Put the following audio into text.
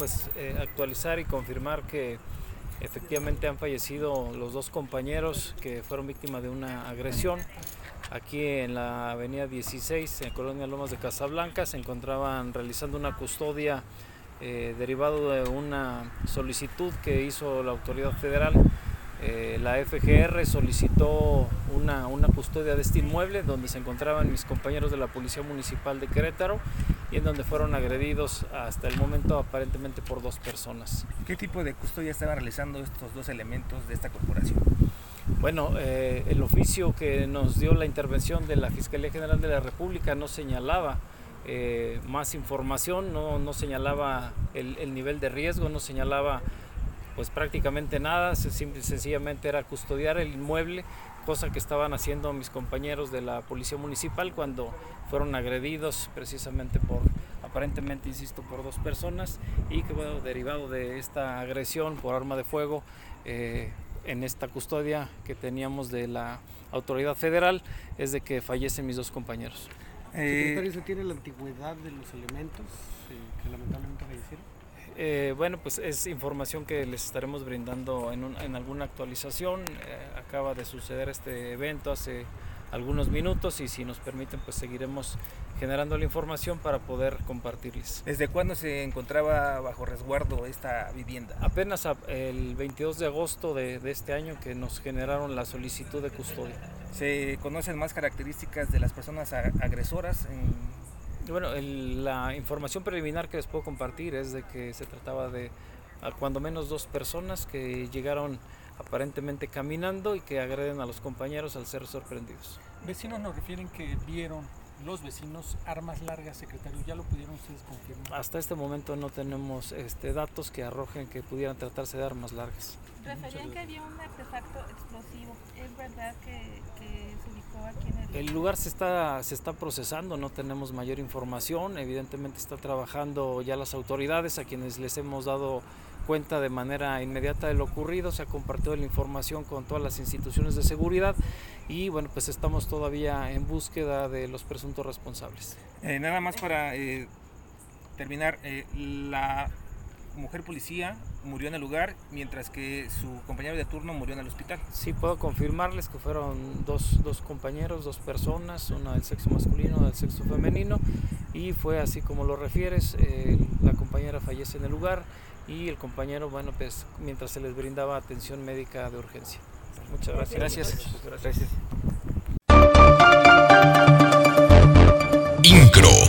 actualizar y confirmar que efectivamente han fallecido los dos compañeros que fueron víctimas de una agresión. Aquí en la avenida 16, en Colonia Lomas de Casablanca, se encontraban realizando una custodia derivado de una solicitud que hizo la autoridad federal. La FGR solicitó una custodia de este inmueble donde se encontraban mis compañeros de la Policía Municipal de Querétaro y en donde fueron agredidos hasta el momento aparentemente por dos personas. ¿Qué tipo de custodia estaban realizando estos dos elementos de esta corporación? Bueno, el oficio que nos dio la intervención de la Fiscalía General de la República no señalaba más información, no señalaba el nivel de riesgo, no señalaba pues prácticamente nada, sencillamente era custodiar el inmueble, cosa que estaban haciendo mis compañeros de la Policía Municipal cuando fueron agredidos precisamente aparentemente, insisto, por dos personas y que bueno, derivado de esta agresión por arma de fuego, en esta custodia que teníamos de la autoridad federal, es de que fallecen mis dos compañeros. Secretario, ¿se tiene la antigüedad de los elementos que lamentablemente fallecieron? Bueno, pues es información que les estaremos brindando en alguna actualización. Acaba de suceder este evento hace algunos minutos y si nos permiten pues seguiremos generando la información para poder compartirles. ¿Desde cuándo se encontraba bajo resguardo esta vivienda? Apenas el 22 de agosto de este año que nos generaron la solicitud de custodia. ¿Se conocen más características de las personas agresoras? Bueno, la información preliminar que les puedo compartir es de que se trataba de cuando menos dos personas que llegaron aparentemente caminando y que agreden a los compañeros al ser sorprendidos. Vecinos nos refieren que vieron los vecinos armas largas, secretario, ¿ya lo pudieron ustedes confirmar? Hasta este momento no tenemos datos que arrojen que pudieran tratarse de armas largas. Referían que había un artefacto explosivo, ¿es verdad que se ubicó aquí en el lugar? El lugar se está procesando, no tenemos mayor información, evidentemente está trabajando ya las autoridades a quienes les hemos dado cuenta de manera inmediata de lo ocurrido, se ha compartido la información con todas las instituciones de seguridad y bueno, pues estamos todavía en búsqueda de los presuntos responsables. Nada más para terminar, la mujer policía murió en el lugar, mientras que su compañero de turno murió en el hospital. Sí, puedo confirmarles que fueron dos compañeros, dos personas, una del sexo masculino, una del sexo femenino, y fue así como lo refieres, la compañera fallece en el lugar y el compañero, bueno, pues mientras se les brindaba atención médica de urgencia. Muchas gracias. Gracias. INCRO